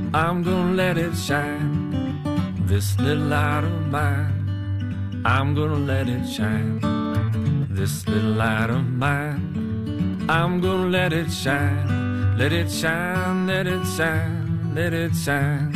I'm gonna let it shine. This little light of mine, I'm gonna let it shine. This little light of mine, I'm gonna let it shine. Let it shine, let it shine, let it shine.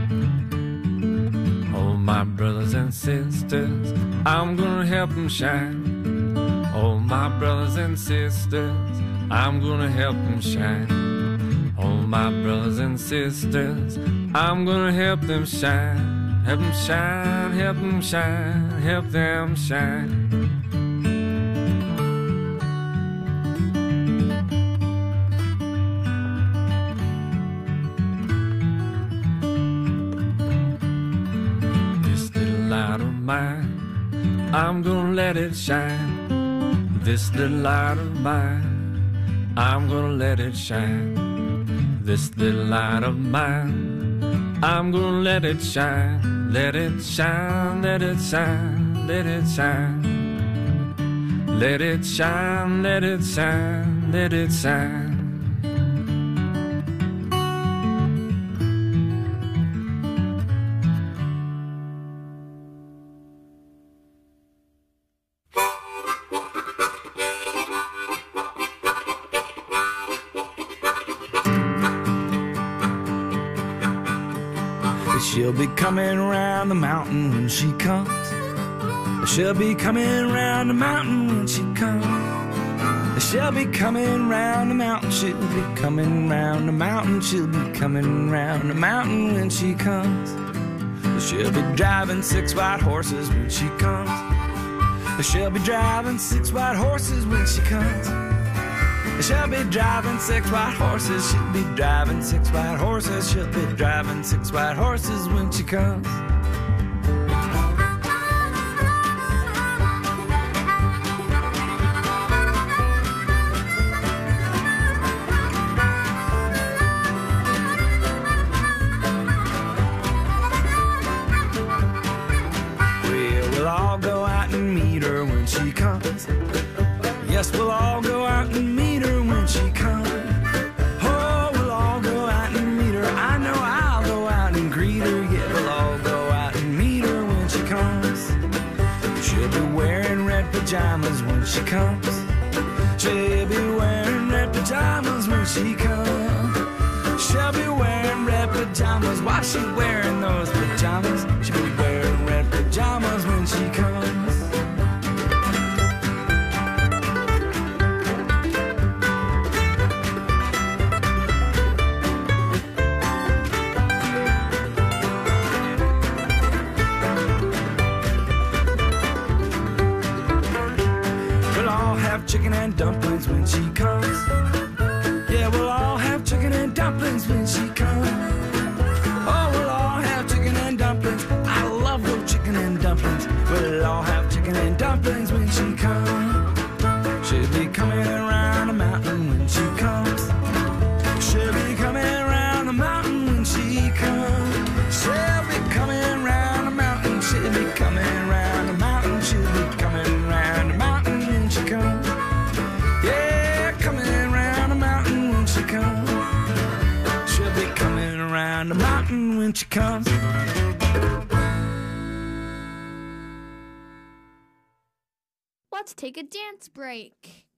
Oh, my brothers and sisters, I'm gonna help them shine. Oh, my brothers and sisters, I'm gonna help them shine. Oh, my brothers and sisters, I'm gonna help them shine. Help them shine, help them shine, help them shine. This little light of mine, I'm gonna let it shine. This little light of mine, I'm gonna let it shine. This little light of mine, I'm gonna let it shine. Let it shine, let it shine, let it shine. Let it shine, let it shine, let it shine. She'll be coming round the mountain when she comes. She'll be coming round the mountain when she comes. She'll be coming round the mountain. She'll be coming round the mountain. She'll be coming round the mountain when she comes. She'll be driving 6 white horses when she comes. She'll be driving 6 white horses when she comes. She'll be driving 6 white horses. She'll be driving 6 white horses. She'll be driving 6 white horses when she comes. Well, we'll all go out and meet her when she comes. Yes, we'll all go out and meet her when she comes. Oh, we'll all go out and meet her. I know I'll go out and greet her. Yeah, we'll all go out and meet her when she comes. She'll be wearing red pajamas when she comes. She'll be wearing red pajamas when she comes. She'll be wearing red pajamas. Why she wearing those pajamas? She'll be wearing red pajamas when she comes. Chicken and dumplings when she comes. Yeah, we'll all have chicken and dumplings when she comes. Oh, we'll all have chicken and dumplings. I love those chicken and dumplings. We'll all have chicken and dumplings when she comes. She'll be coming around the mountain when she comes. She'll be coming around the mountain when she comes. She'll be coming around the mountain. She'll be coming around the mountain. She'll be coming around the mountain when she comes. She'll be coming around the mountain when she comes. Let's take a dance break.